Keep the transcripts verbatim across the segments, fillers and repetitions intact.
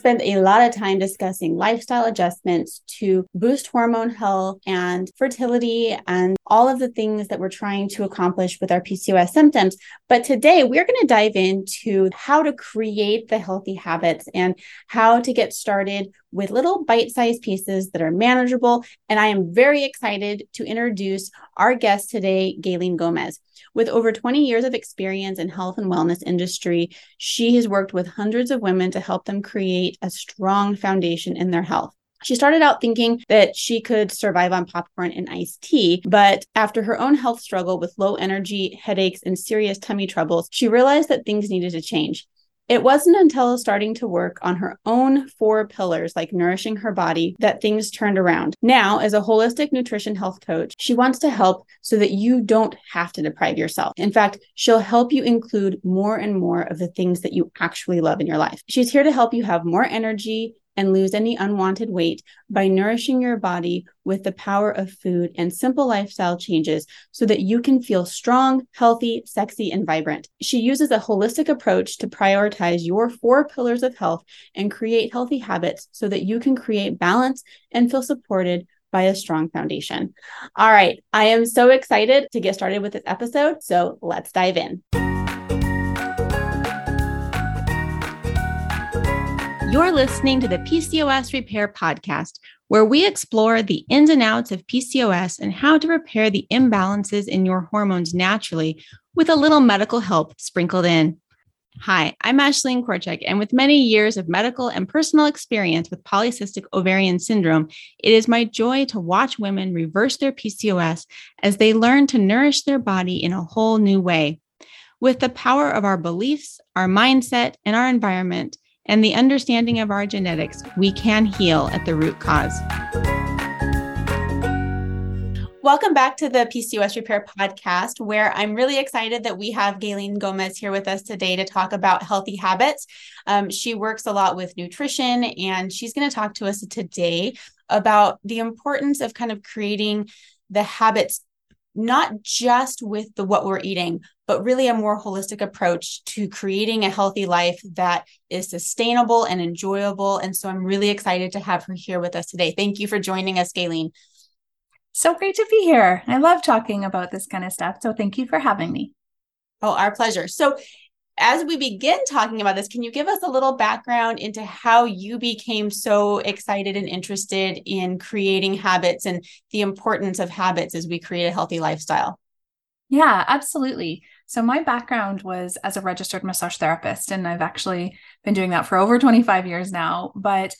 spend a lot of time discussing lifestyle adjustments to boost hormone health and fertility and all of the things that we're trying to accomplish with our P C O S symptoms. But today we're going to dive into how to create the healthy habits and how to get started with little bite-sized pieces that are manageable. And I am very excited to introduce our guest today, Gaylene Gomez. With over twenty years of experience in health and wellness industry, she has worked with hundreds of women to help them create a strong foundation in their health. She started out thinking that she could survive on popcorn and iced tea, but after her own health struggle with low energy, headaches, and serious tummy troubles, she realized that things needed to change. It wasn't until starting to work on her own four pillars, like nourishing her body, that things turned around. Now, as a holistic nutrition health coach, she wants to help so that you don't have to deprive yourself. In fact, she'll help you include more and more of the things that you actually love in your life. She's here to help you have more energy and lose any unwanted weight by nourishing your body with the power of food and simple lifestyle changes so that you can feel strong, healthy, sexy, and vibrant. She uses a holistic approach to prioritize your four pillars of health and create healthy habits so that you can create balance and feel supported by a strong foundation. All right, I am so excited to get started with this episode, so let's dive in. You're listening to the P C O S Repair Podcast, where we explore the ins and outs of P C O S and how to repair the imbalances in your hormones naturally with a little medical help sprinkled in. Hi, I'm Ashleen Korchek, and with many years of medical and personal experience with polycystic ovarian syndrome, it is my joy to watch women reverse their P C O S as they learn to nourish their body in a whole new way. With the power of our beliefs, our mindset, and our environment, and the understanding of our genetics, we can heal at the root cause. Welcome back to the P C O S Repair Podcast, where I'm really excited that we have Gaylene Gomez here with us today to talk about healthy habits. Um, she works a lot with nutrition, and she's going to talk to us today about the importance of kind of creating the habits, not just with the what we're eating, but really a more holistic approach to creating a healthy life that is sustainable and enjoyable. And so I'm really excited to have her here with us today. Thank you for joining us, Gaylene. So great to be here. I love talking about this kind of stuff. So thank you for having me. Oh, our pleasure. So as we begin talking about this, can you give us a little background into how you became so excited and interested in creating habits and the importance of habits as we create a healthy lifestyle? Yeah, absolutely. So my background was as a registered massage therapist, and I've actually been doing that for over twenty-five years now. But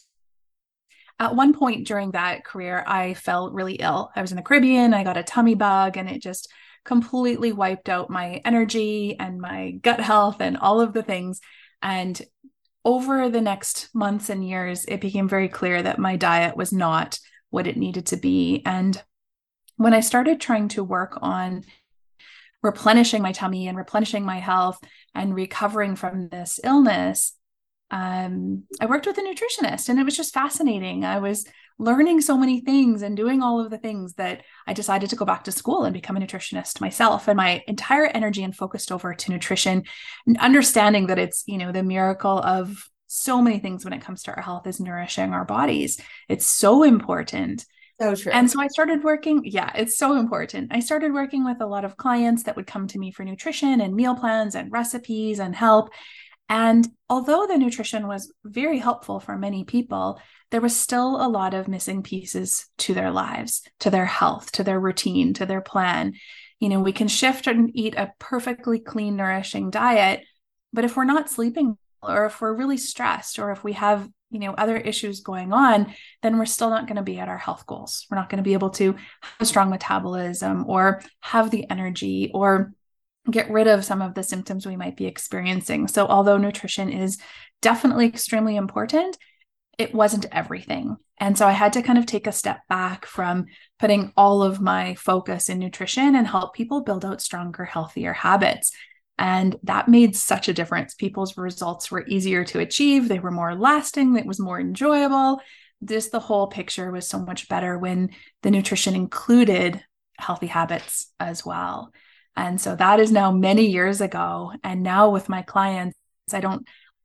at one point during that career, I felt really ill. I was in the Caribbean, I got a tummy bug, and it just completely wiped out my energy and my gut health and all of the things. And over the next months and years, it became very clear that my diet was not what it needed to be. And when I started trying to work on replenishing my tummy and replenishing my health and recovering from this illness, um, I worked with a nutritionist, and it was just fascinating. I was learning so many things and doing all of the things that I decided to go back to school and become a nutritionist myself. And my entire energy and focused over to nutrition, and understanding that it's, you know, the miracle of so many things when it comes to our health is nourishing our bodies. It's so important. So true. And so I started working. Yeah, it's so important. I started working with a lot of clients that would come to me for nutrition and meal plans and recipes and help. And although the nutrition was very helpful for many people, there was still a lot of missing pieces to their lives, to their health, to their routine, to their plan. You know, we can shift and eat a perfectly clean, nourishing diet, but if we're not sleeping, or if we're really stressed, or if we have, you know, other issues going on, then we're still not going to be at our health goals. We're not going to be able to have a strong metabolism or have the energy or get rid of some of the symptoms we might be experiencing. So although nutrition is definitely extremely important, it wasn't everything. And so I had to kind of take a step back from putting all of my focus in nutrition and help people build out stronger, healthier habits. And that made such a difference. People's results were easier to achieve. They were more lasting. It was more enjoyable. Just the whole picture was so much better when the nutrition included healthy habits as well. And so that is now many years ago. And now with my clients, I don't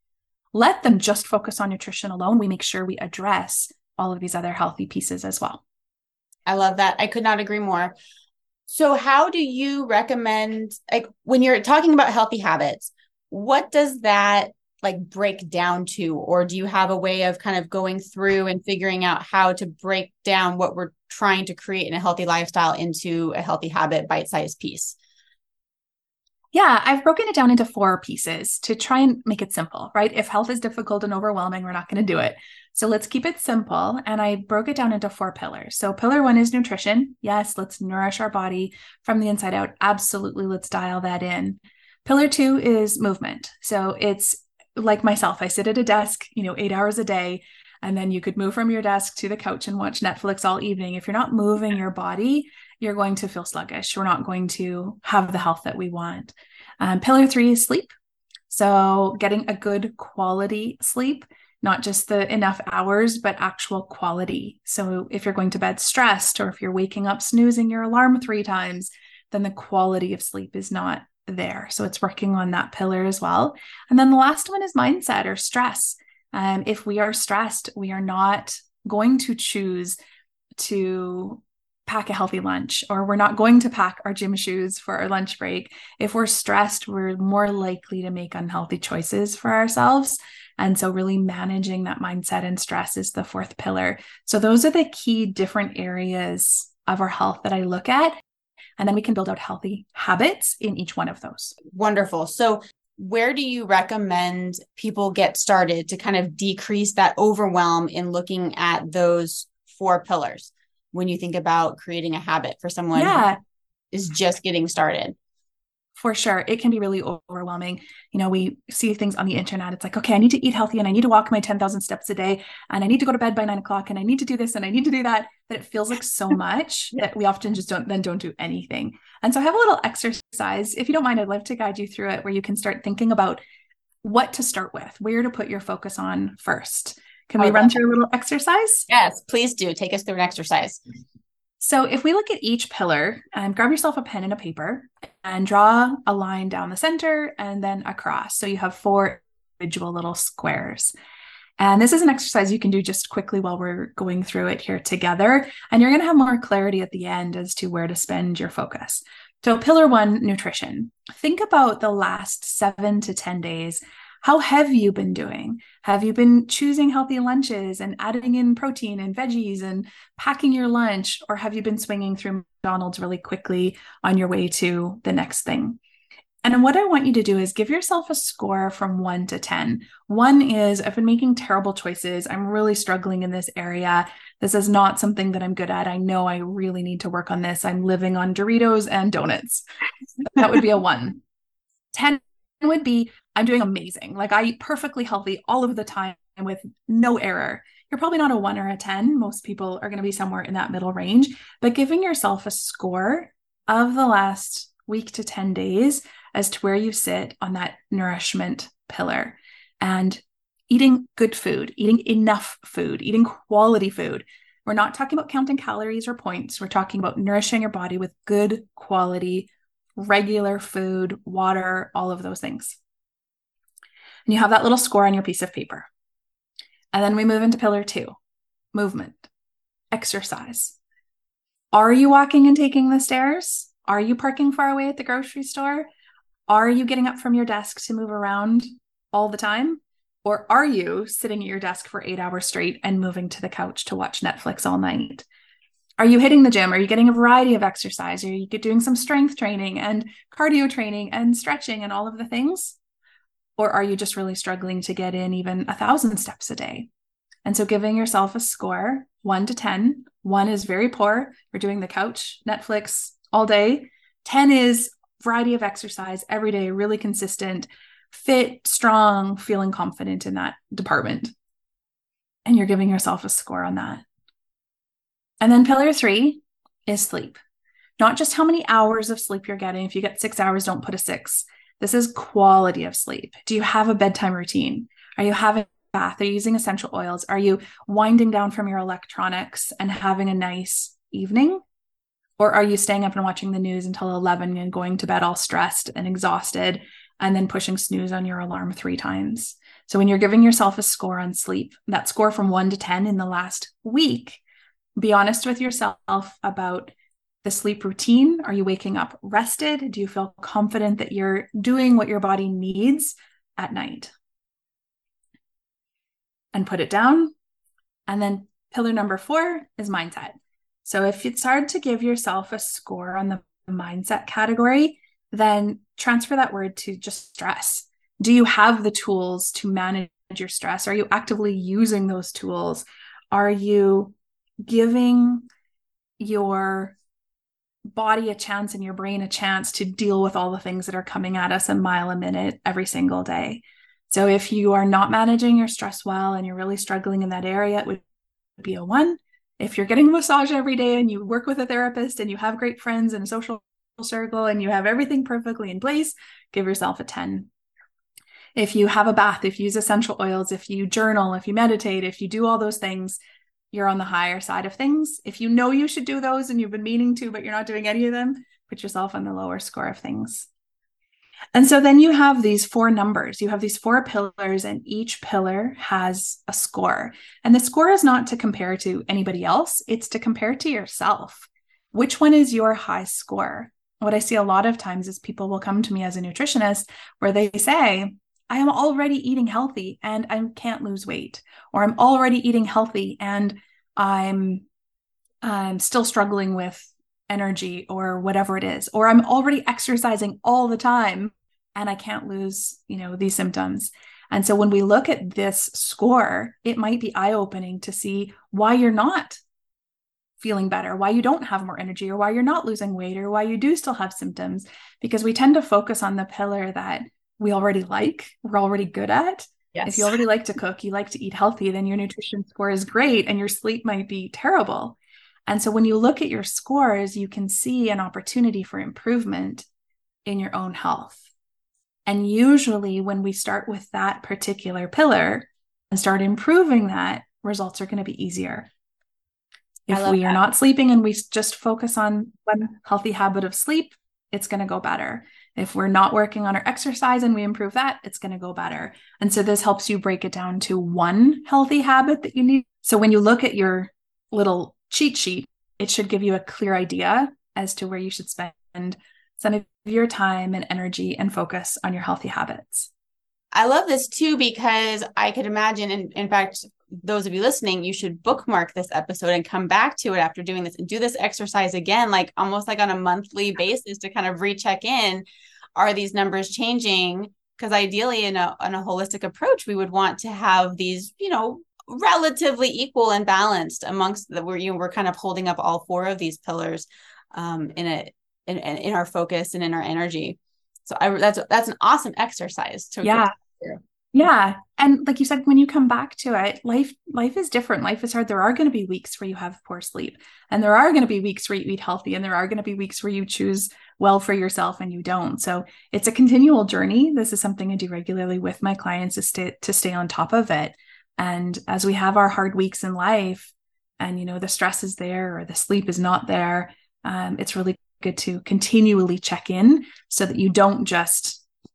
let them just focus on nutrition alone, we make sure we address all of these other healthy pieces as well. I love that. I could not agree more. So how do you recommend, like when you're talking about healthy habits, what does that like break down to? Or do you have a way of kind of going through and figuring out how to break down what we're trying to create in a healthy lifestyle into a healthy habit, bite-sized piece? Yeah, I've broken it down into four pieces to try and make it simple, right? If health is difficult and overwhelming, we're not going to do it. So let's keep it simple. And I broke it down into four pillars. So pillar one is nutrition. Yes, let's nourish our body from the inside out. Absolutely. Let's dial that in. Pillar two is movement. So it's like myself. I sit at a desk, you know, eight hours a day, and then you could move from your desk to the couch and watch Netflix all evening. If you're not moving your body, you're going to feel sluggish. We're not going to have the health that we want. Um, pillar three is sleep. So getting a good quality sleep, not just the enough hours, but actual quality. So if you're going to bed stressed, or if you're waking up snoozing your alarm three times, then the quality of sleep is not there. So it's working on that pillar as well. And then the last one is mindset or stress. Um, if we are stressed, we are not going to choose to pack a healthy lunch, or we're not going to pack our gym shoes for our lunch break. If we're stressed, we're more likely to make unhealthy choices for ourselves. And so really managing that mindset and stress is the fourth pillar. So those are the key different areas of our health that I look at. And then we can build out healthy habits in each one of those. Wonderful. So where do you recommend people get started to kind of decrease that overwhelm in looking at those four pillars when you think about creating a habit for someone yeah. who is just getting started? For sure. It can be really overwhelming. You know, we see things on the internet. It's like, okay, I need to eat healthy and I need to walk my ten thousand steps a day and I need to go to bed by nine o'clock and I need to do this and I need to do that. But it feels like so much that we often just don't, then don't do anything. And so I have a little exercise. If you don't mind, I'd love to guide you through it where you can start thinking about what to start with, where to put your focus on first. Can we run through a little exercise? Yes, please do. Take us through an exercise. So if we look at each pillar, um, grab yourself a pen and a paper and draw a line down the center and then across. So you have four individual little squares. And this is an exercise you can do just quickly while we're going through it here together. And you're going to have more clarity at the end as to where to spend your focus. So pillar one, nutrition. Think about the last seven to ten days. How have you been doing? Have you been choosing healthy lunches and adding in protein and veggies and packing your lunch? Or have you been swinging through McDonald's really quickly on your way to the next thing? And what I want you to do is give yourself a score from one to ten. One is, I've been making terrible choices. I'm really struggling in this area. This is not something that I'm good at. I know I really need to work on this. I'm living on Doritos and donuts. That would be a one. ten would be, I'm doing amazing. Like I eat perfectly healthy all of the time with no error. You're probably not a one or a ten. Most people are going to be somewhere in that middle range, but giving yourself a score of the last week to ten days as to where you sit on that nourishment pillar, and eating good food, eating enough food, eating quality food. We're not talking about counting calories or points. We're talking about nourishing your body with good quality, regular food, water, all of those things. And you have that little score on your piece of paper. And then we move into pillar two, movement, exercise. Are you walking and taking the stairs? Are you parking far away at the grocery store? Are you getting up from your desk to move around all the time? Or are you sitting at your desk for eight hours straight and moving to the couch to watch Netflix all night? Are you hitting the gym? Are you getting a variety of exercise? Are you doing some strength training and cardio training and stretching and all of the things? Or are you just really struggling to get in even a thousand steps a day? And so giving yourself a score, one to ten. One is very poor. We're doing the couch, Netflix all day. ten is variety of exercise every day, really consistent, fit, strong, feeling confident in that department. And you're giving yourself a score on that. And then pillar three is sleep. Not just how many hours of sleep you're getting. If you get six hours, don't put a six. This is quality of sleep. Do you have a bedtime routine? Are you having a bath? Are you using essential oils? Are you winding down from your electronics and having a nice evening? Or are you staying up and watching the news until eleven and going to bed all stressed and exhausted and then pushing snooze on your alarm three times? So when you're giving yourself a score on sleep, that score from one to ten in the last week, be honest with yourself about the sleep routine. Are you waking up rested? Do you feel confident that you're doing what your body needs at night? And put it down. And then pillar number four is mindset. So if it's hard to give yourself a score on the mindset category, then transfer that word to just stress. Do you have the tools to manage your stress? Are you actively using those tools? Are you giving your body a chance and your brain a chance to deal with all the things that are coming at us a mile a minute every single day? So if you are not managing your stress well and you're really struggling in that area, it would be a one. If you're getting a massage every day and you work with a therapist and you have great friends and a social circle and you have everything perfectly in place, give yourself a ten. If you have a bath, if you use essential oils, if you journal, if you meditate, if you do all those things, you're on the higher side of things. If you know you should do those and you've been meaning to, but you're not doing any of them, put yourself on the lower score of things. And so then you have these four numbers, you have these four pillars, and each pillar has a score. And the score is not to compare to anybody else, it's to compare to yourself. Which one is your high score? What I see a lot of times is people will come to me as a nutritionist where they say, I am already eating healthy and I can't lose weight, or I'm already eating healthy and I'm, I'm still struggling with energy or whatever it is, or I'm already exercising all the time and I can't lose, you know, these symptoms. And so when we look at this score, it might be eye-opening to see why you're not feeling better, why you don't have more energy, or why you're not losing weight, or why you do still have symptoms, because we tend to focus on the pillar that we already like, we're already good at. Yes. If you already like to cook, you like to eat healthy, then your nutrition score is great and your sleep might be terrible. And so when you look at your scores, you can see an opportunity for improvement in your own health. And usually when we start with that particular pillar and start improving that, results are going to be easier. If we are not sleeping and we just focus on one healthy habit of sleep, it's going to go better. If we're not working on our exercise and we improve that, it's going to go better. And so this helps you break it down to one healthy habit that you need. So when you look at your little cheat sheet, it should give you a clear idea as to where you should spend some of your time and energy and focus on your healthy habits. I love this too, because I could imagine, and in fact, those of you listening, you should bookmark this episode and come back to it after doing this and do this exercise again, like almost like on a monthly basis to kind of recheck in. Are these numbers changing? Because ideally in a, in a holistic approach, we would want to have these, you know, relatively equal and balanced amongst the, where you know, we're kind of holding up all four of these pillars um, in a, in, in our focus and in our energy. So I, that's, that's an awesome exercise to yeah. Yeah. And like you said, when you come back to it, life, life is different. Life is hard. There are going to be weeks where you have poor sleep, and there are going to be weeks where you eat healthy, and there are going to be weeks where you choose well for yourself and you don't. So it's a continual journey. This is something I do regularly with my clients to stay, to stay on top of it. And as we have our hard weeks in life and, you know, the stress is there or the sleep is not there, um, it's really good to continually check in so that you don't just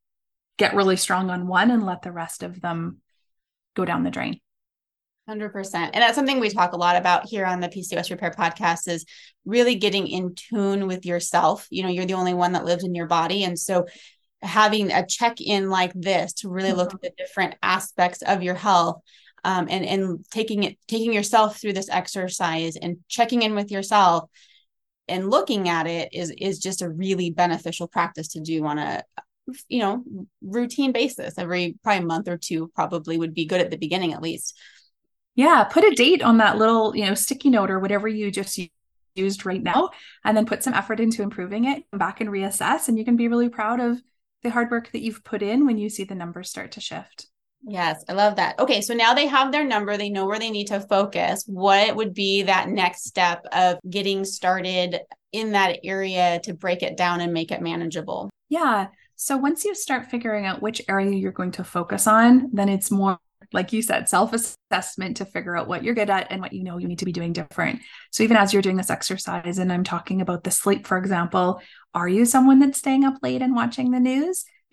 get really strong on one and let the rest of them go down the drain. one hundred percent. And that's something we talk a lot about here on the P C O S Repair podcast, is really getting in tune with yourself. You know, you're the only one that lives in your body. And so having a check-in like this to really look mm-hmm. at the different aspects of your health um, and, and taking it, taking yourself through this exercise and checking in with yourself and looking at it is, is just a really beneficial practice to do on a, you know, routine basis. Every probably month or two probably would be good at the beginning, at least. Yeah. Put a date on that little, you know, sticky note or whatever you just used right now, and then put some effort into improving it, come back and reassess. And you can be really proud of the hard work that you've put in when you see the numbers start to shift. Yes. I love that. Okay. So now they have their number, they know where they need to focus. What would be that next step of getting started in that area to break it down and make it manageable? Yeah. So once you start figuring out which area you're going to focus on, then it's more, like you said, self-assessment to figure out what you're good at and what you know you need to be doing different. So even as you're doing this exercise and I'm talking about the sleep, for example, are you someone that's staying up late and watching the news?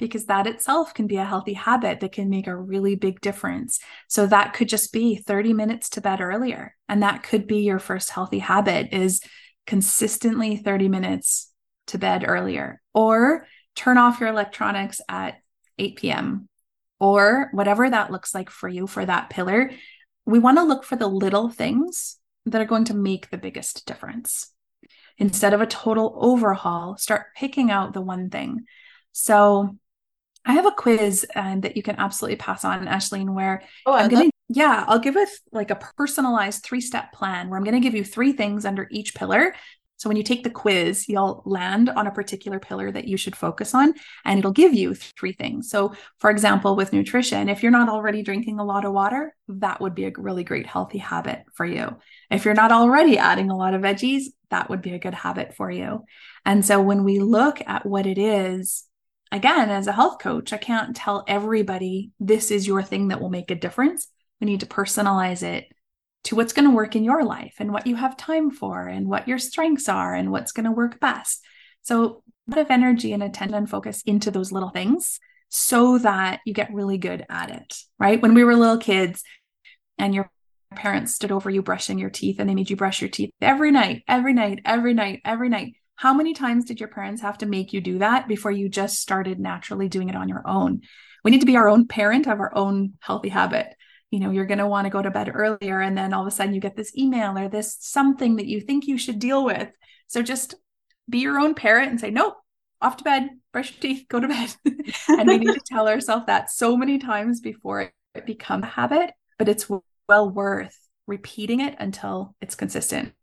because that itself can be a healthy habit that can make a really big difference. So that could just be thirty minutes to bed earlier. And that could be your first healthy habit, is consistently thirty minutes to bed earlier, or turn off your electronics at eight p.m. or whatever that looks like for you for that pillar. We want to look for the little things that are going to make the biggest difference. Instead of a total overhaul, start picking out the one thing. So I have a quiz uh, that you can absolutely pass on, Ashleen, where oh, I'm going to, yeah, I'll give it like a personalized three-step plan where I'm going to give you three things under each pillar. So when you take the quiz, you'll land on a particular pillar that you should focus on, and it'll give you three things. So for example, with nutrition, if you're not already drinking a lot of water, that would be a really great healthy habit for you. If you're not already adding a lot of veggies, that would be a good habit for you. And so when we look at what it is, again, as a health coach, I can't tell everybody this is your thing that will make a difference. We need to personalize it to what's going to work in your life and what you have time for and what your strengths are and what's going to work best. So a lot of energy and attention and focus into those little things so that you get really good at it, right? When we were little kids and your parents stood over you brushing your teeth and they made you brush your teeth every night, every night, every night, every night. How many times did your parents have to make you do that before you just started naturally doing it on your own? We need to be our own parent of our own healthy habit. You know, you're going to want to go to bed earlier, and then all of a sudden you get this email or this something that you think you should deal with. So just be your own parent and say, nope, off to bed, brush your teeth, go to bed. And we need to tell ourselves that so many times before it becomes a habit, but it's well worth repeating it until it's consistent.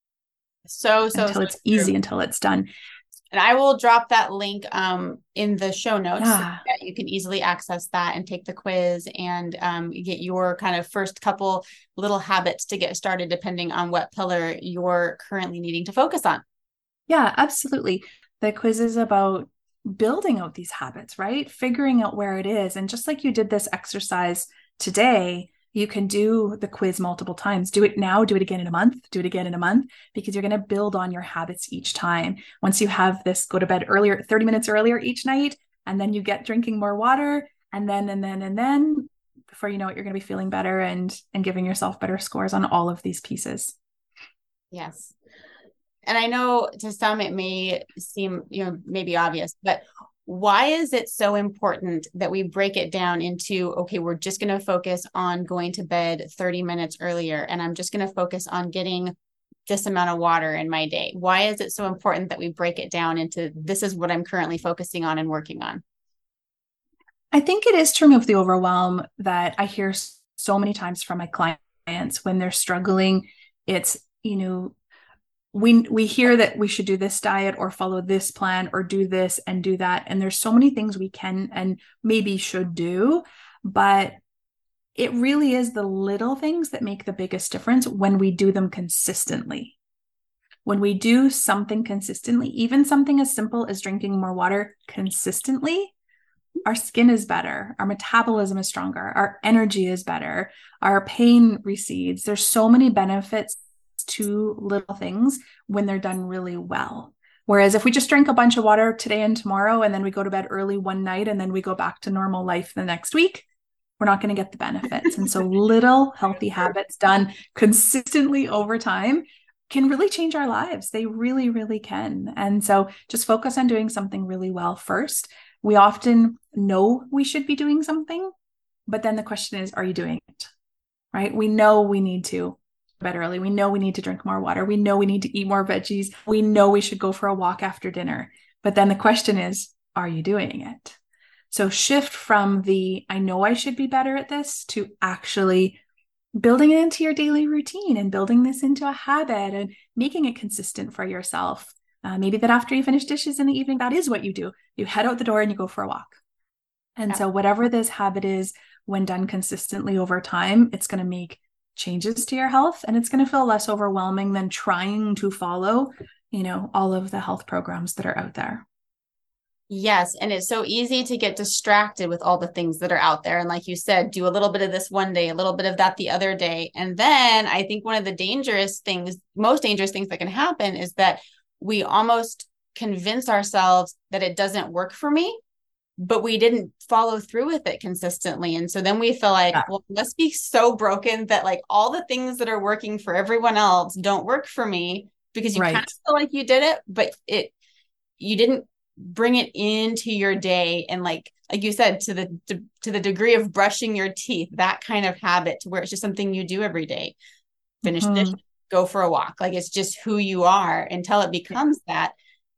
So, so, until so it's true. easy, until it's done. And I will drop that link um, in the show notes yeah. so that you can easily access that and take the quiz and um, get your kind of first couple little habits to get started, depending on what pillar you're currently needing to focus on. Yeah, absolutely. The quiz is about building out these habits, right? Figuring out where it is. And just like you did this exercise today, you can do the quiz multiple times. Do it now, do it again in a month, do it again in a month, because you're going to build on your habits each time. Once you have this, go to bed earlier, thirty minutes earlier each night, and then you get drinking more water, and then, and then, and then, before you know it, you're going to be feeling better and, and giving yourself better scores on all of these pieces. Yes. And I know to some it may seem, you know, maybe obvious, but why is it so important that we break it down into, okay, we're just going to focus on going to bed thirty minutes earlier, and I'm just going to focus on getting this amount of water in my day? Why is it so important that we break it down into, this is what I'm currently focusing on and working on? I think it is to remove the overwhelm that I hear so many times from my clients when they're struggling. It's, you know, we we hear that we should do this diet or follow this plan or do this and do that. And there's so many things we can and maybe should do, but it really is the little things that make the biggest difference when we do them consistently. When we do something consistently, even something as simple as drinking more water consistently, our skin is better, our metabolism is stronger, our energy is better, our pain recedes. There's so many benefits to little things when they're done really well. Whereas if we just drink a bunch of water today and tomorrow, and then we go to bed early one night, and then we go back to normal life the next week, we're not going to get the benefits. And so little healthy habits done consistently over time can really change our lives. They really, really can. And so just focus on doing something really well first. We often know we should be doing something, but then the question is, are you doing it? Right? We know we need to bed early. We know we need to drink more water. We know we need to eat more veggies. We know we should go for a walk after dinner. But then the question is, are you doing it? So shift from the, I know I should be better at this, to actually building it into your daily routine and building this into a habit and making it consistent for yourself. Uh, maybe that after you finish dishes in the evening, that is what you do. You head out the door and you go for a walk. And yeah. So whatever this habit is, when done consistently over time, it's going to make changes to your health, and it's going to feel less overwhelming than trying to follow, you know, all of the health programs that are out there. Yes. And it's so easy to get distracted with all the things that are out there. And like you said, do a little bit of this one day, a little bit of that the other day. And then I think one of the dangerous things, most dangerous things that can happen is that we almost convince ourselves that it doesn't work for me but we didn't follow through with it consistently. And so then we feel like, Yeah. well, it must be so broken that like all the things that are working for everyone else don't work for me, because you kind Right. of feel like you did it, but it, you didn't bring it into your day. And like, like you said, to the, to, to the degree of brushing your teeth, that kind of habit, to where it's just something you do every day, finish the dish, Mhm. go for a walk. Like, it's just who you are. Until it becomes that,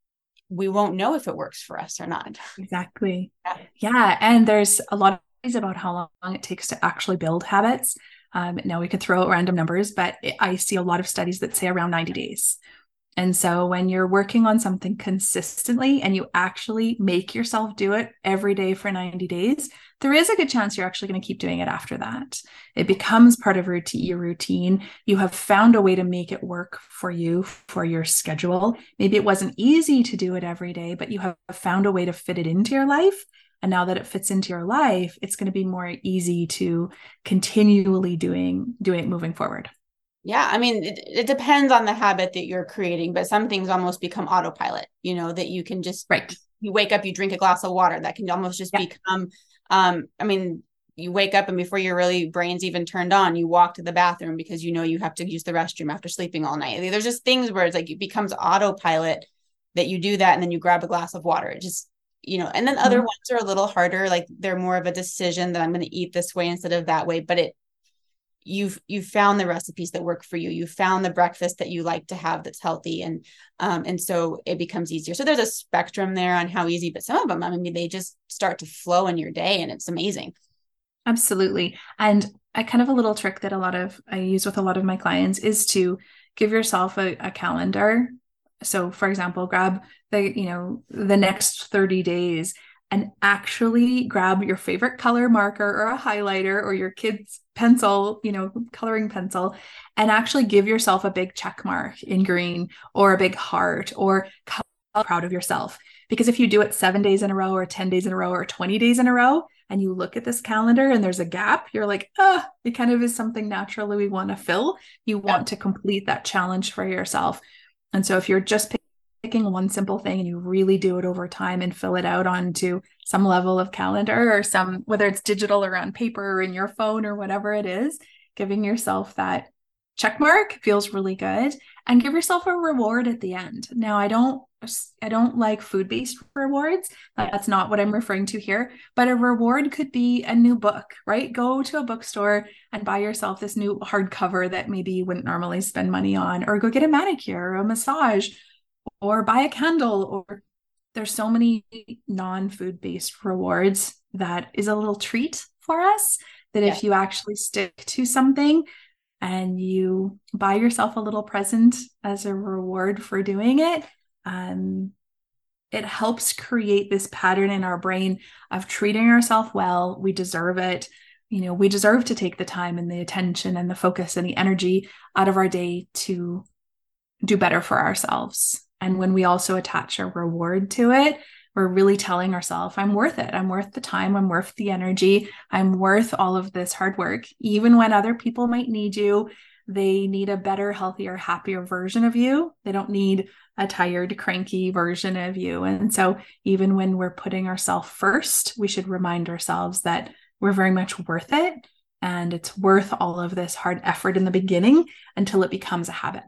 we won't know if it works for us or not. Exactly. Yeah. Yeah. And there's a lot of things about how long it takes to actually build habits. Um, now we could throw out random numbers, but I see a lot of studies that say around ninety days. And so when you're working on something consistently and you actually make yourself do it every day for ninety days, there is a good chance you're actually going to keep doing it after that. It becomes part of your routine. You have found a way to make it work for you, for your schedule. Maybe it wasn't easy to do it every day, but you have found a way to fit it into your life. And now that it fits into your life, it's going to be more easy to continually doing, doing it moving forward. Yeah, I mean, it, it depends on the habit that you're creating, but some things almost become autopilot, you know, that you can just, Right. you wake up, you drink a glass of water, that can almost just Yeah. become, um, I mean, you wake up and before your really brain's even turned on, you walk to the bathroom because you know you have to use the restroom after sleeping all night. There's just things where it's like it becomes autopilot, that you do that and then you grab a glass of water. It just, you know, and then other Mhm. ones are a little harder, like they're more of a decision that I'm going to eat this way instead of that way, but it, you've you've found the recipes that work for you, you found the breakfast that you like to have that's healthy, and um and so it becomes easier. So there's a spectrum there on how easy, but some of them, I mean, they just start to flow in your day and it's amazing. Absolutely. And I kind of a little trick that a lot of I use with a lot of my clients is to give yourself a, a calendar. So for example, grab the, you know, the next thirty days and actually grab your favorite color marker or a highlighter or your kid's pencil, you know, coloring pencil, and actually give yourself a big check mark in green or a big heart or proud of yourself. Because if you do it seven days in a row or ten days in a row or twenty days in a row, and you look at this calendar and there's a gap, you're like, oh, it kind of is something naturally we want to fill. You Yep. want to complete that challenge for yourself. And so if you're just picking one simple thing and you really do it over time and fill it out onto some level of calendar or some, whether it's digital or on paper or in your phone or whatever it is, giving yourself that check mark feels really good, and give yourself a reward at the end. Now, I don't I don't like food-based rewards. That's not what I'm referring to here, but a reward could be a new book, right? Go to a bookstore and buy yourself this new hardcover that maybe you wouldn't normally spend money on, or go get a manicure or a massage, or buy a candle, or there's so many non-food based rewards that is a little treat for us, that Yeah. if you actually stick to something and you buy yourself a little present as a reward for doing it, um, it helps create this pattern in our brain of treating ourselves well. We deserve it. You know, we deserve to take the time and the attention and the focus and the energy out of our day to do better for ourselves. And when we also attach a reward to it, we're really telling ourselves, I'm worth it. I'm worth the time. I'm worth the energy. I'm worth all of this hard work. Even when other people might need you, they need a better, healthier, happier version of you. They don't need a tired, cranky version of you. And so even when we're putting ourselves first, we should remind ourselves that we're very much worth it. And it's worth all of this hard effort in the beginning until it becomes a habit.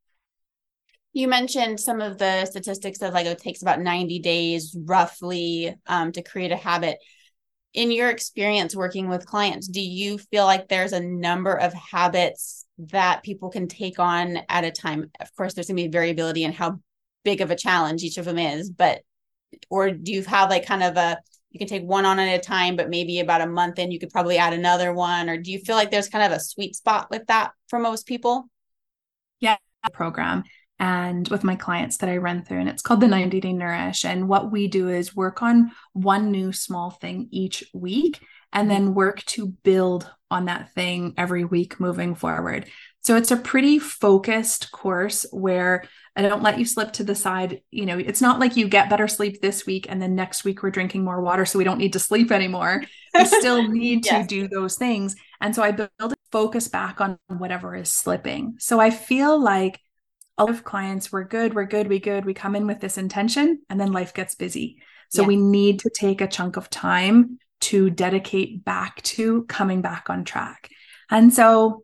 You mentioned some of the statistics of like it takes about ninety days roughly um, to create a habit. In your experience working with clients, do you feel like there's a number of habits that people can take on at a time? Of course, there's going to be variability in how big of a challenge each of them is, but, or do you have like kind of a, you can take one on at a time, but maybe about a month in, you could probably add another one? Or do you feel like there's kind of a sweet spot with that for most people? Yeah, program. And with my clients that I run through, and it's called the ninety day Nourish. And what we do is work on one new small thing each week and then work to build on that thing every week moving forward. So it's a pretty focused course where I don't let you slip to the side. You know, it's not like you get better sleep this week and then next week we're drinking more water, so we don't need to sleep anymore. We still need to Yes. do those things. And so I build a focus back on whatever is slipping. So I feel like a lot of clients, we're good, we're good, we good. We come in with this intention and then life gets busy. So Yeah. we need to take a chunk of time to dedicate back to coming back on track. And so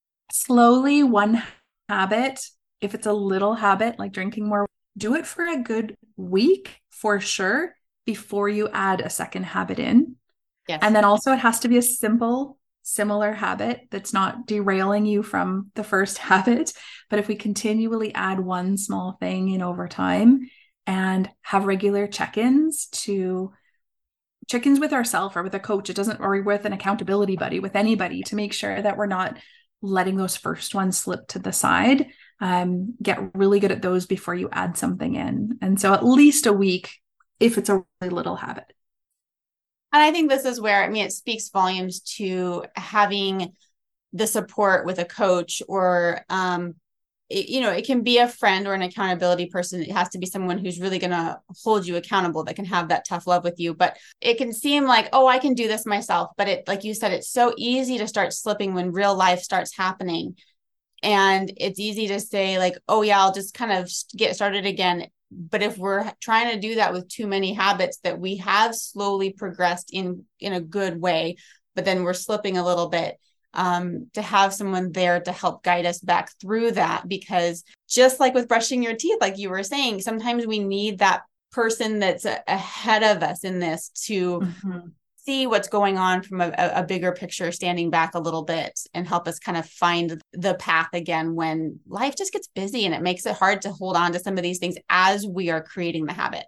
slowly, one habit, if it's a little habit like drinking more, do it for a good week for sure before you add a second habit in. Yes. And then also it has to be a simple, similar habit that's not derailing you from the first habit. But if we continually add one small thing in over time and have regular check-ins to check-ins with ourselves or with a coach, it doesn't, or with an accountability buddy, with anybody, to make sure that we're not letting those first ones slip to the side. Um, get really good at those before you add something in. And so at least a week, if it's a really little habit. And I think this is where, I mean, it speaks volumes to having the support with a coach or, um, it, you know, it can be a friend or an accountability person. It has to be someone who's really going to hold you accountable, that can have that tough love with you. But it can seem like, oh, I can do this myself. But it, like you said, it's so easy to start slipping when real life starts happening. And it's easy to say like, oh yeah, I'll just kind of get started again. But if we're trying to do that with too many habits that we have slowly progressed in, in a good way, but then we're slipping a little bit, um, to have someone there to help guide us back through that. Because just like with brushing your teeth, like you were saying, sometimes we need that person that's a, ahead of us in this to mm-hmm. see what's going on from a, a bigger picture, standing back a little bit and help us kind of find the path again when life just gets busy and it makes it hard to hold on to some of these things as we are creating the habit.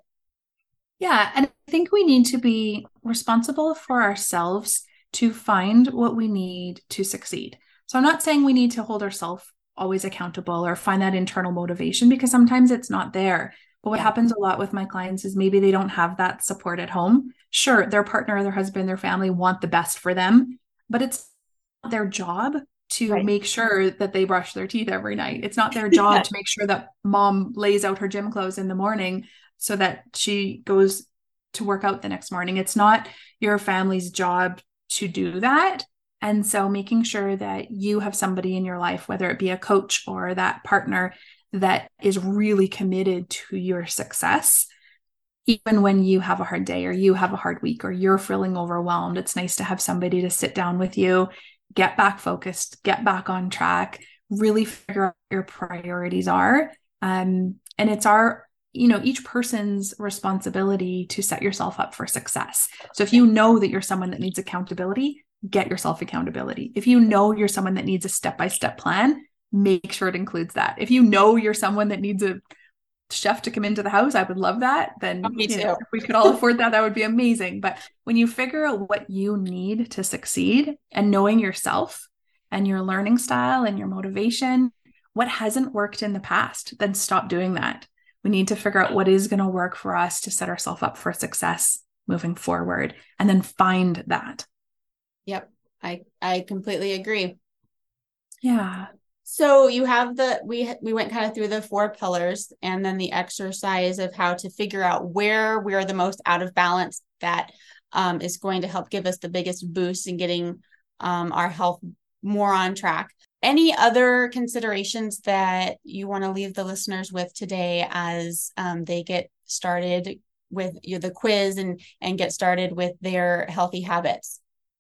Yeah. And I think we need to be responsible for ourselves to find what we need to succeed. So I'm not saying we need to hold ourselves always accountable or find that internal motivation, because sometimes it's not there. But what yeah. happens a lot with my clients is maybe they don't have that support at home. Sure, their partner, their husband, their family want the best for them, but it's not their job to right. make sure that they brush their teeth every night. It's not their job yeah. to make sure that mom lays out her gym clothes in the morning so that she goes to work out the next morning. It's not your family's job to do that. And so making sure that you have somebody in your life, whether it be a coach or that partner, that is really committed to your success. Even when you have a hard day or you have a hard week or you're feeling overwhelmed, it's nice to have somebody to sit down with you, get back focused, get back on track, really figure out what your priorities are. Um, and it's our, you know, each person's responsibility to set yourself up for success. So if you know that you're someone that needs accountability, get yourself accountability. If you know you're someone that needs a step-by-step plan, make sure it includes that. If you know you're someone that needs a chef to come into the house, I would love that. Then, oh, me you too. know, if we could all afford that, that would be amazing. But when you figure out what you need to succeed and knowing yourself and your learning style and your motivation, what hasn't worked in the past, then stop doing that. We need to figure out what is going to work for us to set ourselves up for success moving forward, and then find that. Yep. I, I completely agree. Yeah. So you have the, we, we went kind of through the four pillars and then the exercise of how to figure out where we're the most out of balance that um, is going to help give us the biggest boost in getting um, our health more on track. Any other considerations that you want to leave the listeners with today as um, they get started with you know, the quiz and, and get started with their healthy habits?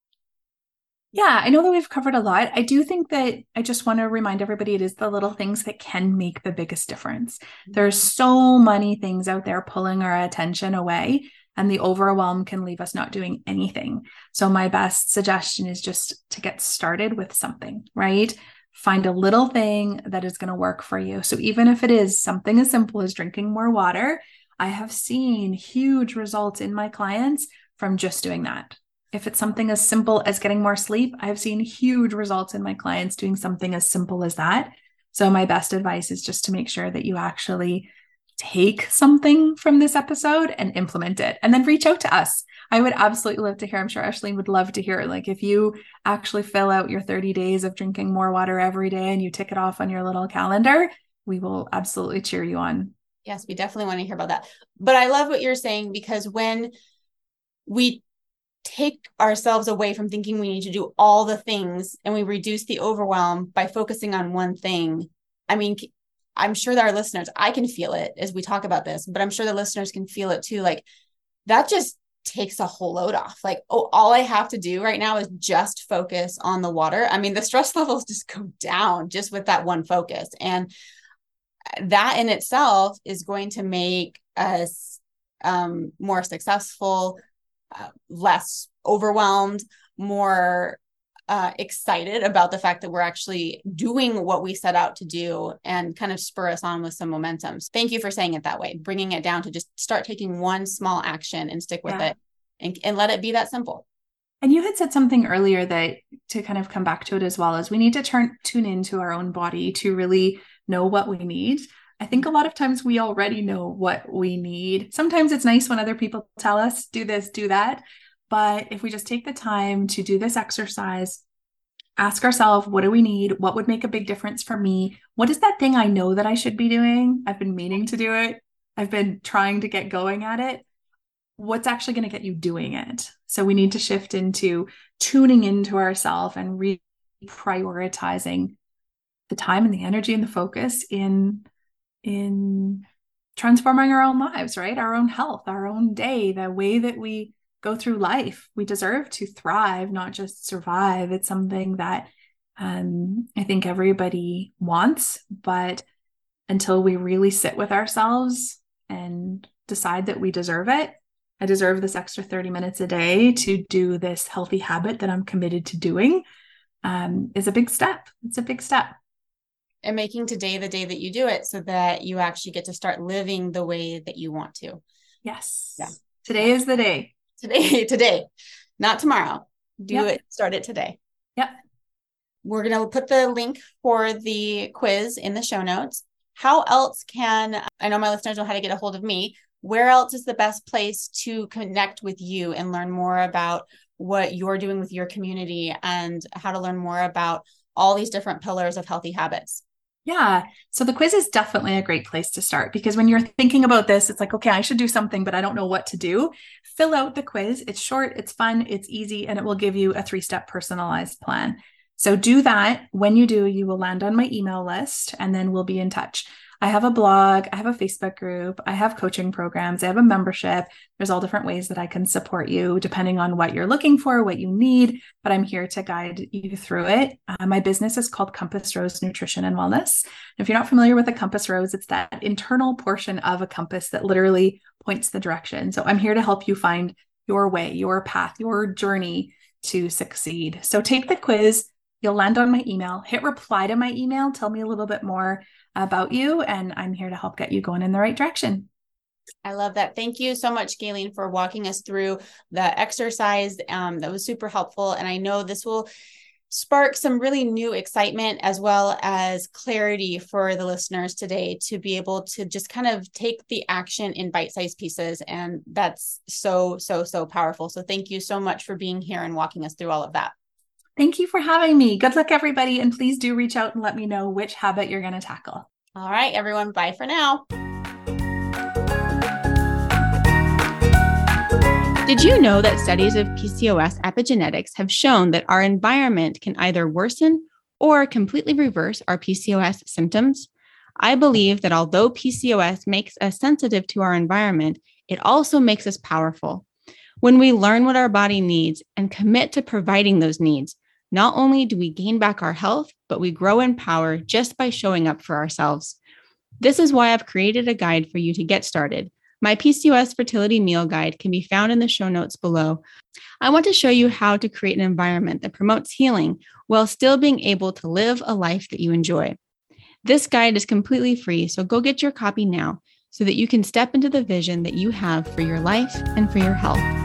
Yeah, I know that we've covered a lot. I do think that I just want to remind everybody it is the little things that can make the biggest difference. There's so many things out there pulling our attention away, and the overwhelm can leave us not doing anything. So my best suggestion is just to get started with something, right? Find a little thing that is going to work for you. So even if it is something as simple as drinking more water, I have seen huge results in my clients from just doing that. If it's something as simple as getting more sleep, I've seen huge results in my clients doing something as simple as that. So my best advice is just to make sure that you actually take something from this episode and implement it, and then reach out to us. I would absolutely love to hear. I'm sure Aisling would love to hear, like, if you actually fill out your thirty days of drinking more water every day and you tick it off on your little calendar, we will absolutely cheer you on. Yes, we definitely want to hear about that. But I love what you're saying, because when we take ourselves away from thinking we need to do all the things and we reduce the overwhelm by focusing on one thing. I mean, I'm sure that our listeners, I can feel it as we talk about this, but I'm sure the listeners can feel it too. Like, that just takes a whole load off. Like, oh, all I have to do right now is just focus on the water. I mean, the stress levels just go down just with that one focus. And that in itself is going to make us um, more successful, uh, less overwhelmed, more uh, excited about the fact that we're actually doing what we set out to do, and kind of spur us on with some momentum. So thank you for saying it that way, bringing it down to just start taking one small action and stick with yeah. it and, and let it be that simple. And you had said something earlier that to kind of come back to it as well, as we need to turn tune into our own body to really know what we need. I think a lot of times we already know what we need. Sometimes it's nice when other people tell us, do this, do that. But if we just take the time to do this exercise, ask ourselves, what do we need? What would make a big difference for me? What is that thing I know that I should be doing? I've been meaning to do it. I've been trying to get going at it. What's actually going to get you doing it? So we need to shift into tuning into ourselves and reprioritizing the time and the energy and the focus in, in transforming our own lives, right? Our own health, our own day, the way that we go through life. We deserve to thrive, not just survive. It's something that um, I think everybody wants, but until we really sit with ourselves and decide that we deserve it, I deserve this extra thirty minutes a day to do this healthy habit that I'm committed to doing, um, is a big step. It's a big step. And making today the day that you do it so that you actually get to start living the way that you want to. Yes. Yeah. Today yeah. is the day. Today, today, not tomorrow. Do yep. it, start it today. Yep. We're going to put the link for the quiz in the show notes. How else can, I know my listeners know how to get a hold of me. Where else is the best place to connect with you and learn more about what you're doing with your community and how to learn more about all these different pillars of healthy habits? Yeah. So the quiz is definitely a great place to start, because when you're thinking about this, it's like, okay, I should do something, but I don't know what to do. Fill out the quiz. It's short, it's fun, it's easy, and it will give you a three-step personalized plan. So do that. When you do, you will land on my email list, and then we'll be in touch. I have a blog, I have a Facebook group, I have coaching programs, I have a membership. There's all different ways that I can support you depending on what you're looking for, what you need, but I'm here to guide you through it. Uh, my business is called Compass Rose Nutrition and Wellness. If you're not familiar with a compass rose, it's that internal portion of a compass that literally points the direction. So I'm here to help you find your way, your path, your journey to succeed. So take the quiz. You'll land on my email, hit reply to my email, tell me a little bit more about you, and I'm here to help get you going in the right direction. I love that. Thank you so much, Gayleen, for walking us through the exercise. Um, that was super helpful. And I know this will spark some really new excitement as well as clarity for the listeners today to be able to just kind of take the action in bite-sized pieces. And that's so, so, so powerful. So thank you so much for being here and walking us through all of that. Thank you for having me. Good luck, everybody. And please do reach out and let me know which habit you're going to tackle. All right, everyone. Bye for now. Did you know that studies of P C O S epigenetics have shown that our environment can either worsen or completely reverse our P C O S symptoms? I believe that although P C O S makes us sensitive to our environment, it also makes us powerful. When we learn what our body needs and commit to providing those needs, not only do we gain back our health, but we grow in power just by showing up for ourselves. This is why I've created a guide for you to get started. My P C O S fertility meal guide can be found in the show notes below. I want to show you how to create an environment that promotes healing while still being able to live a life that you enjoy. This guide is completely free, so go get your copy now so that you can step into the vision that you have for your life and for your health.